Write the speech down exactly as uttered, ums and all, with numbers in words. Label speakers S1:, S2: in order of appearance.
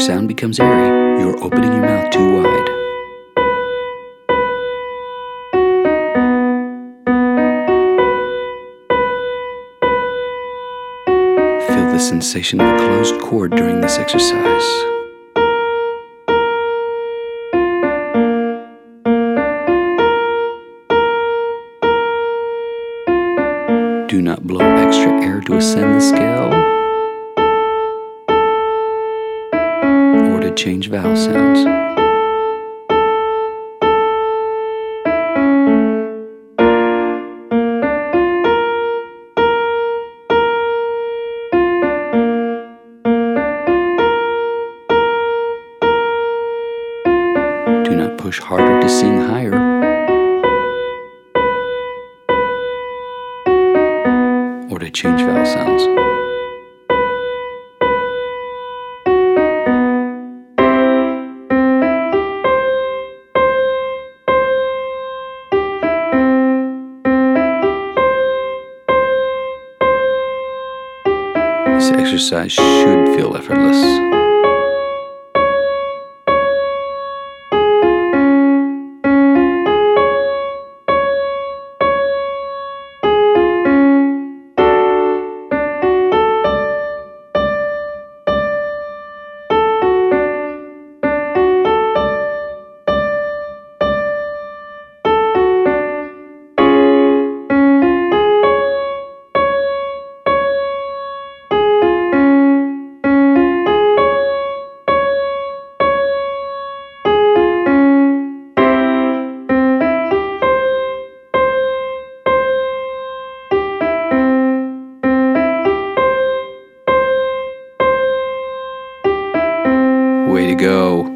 S1: sound becomes airy, you're opening your mouth too wide. Feel the sensation of a closed chord during this exercise. Do not blow extra air to ascend the scale or to change vowel sounds. Do not push harder to sing higher or to change vowel sounds. This exercise should feel effortless. Way to go.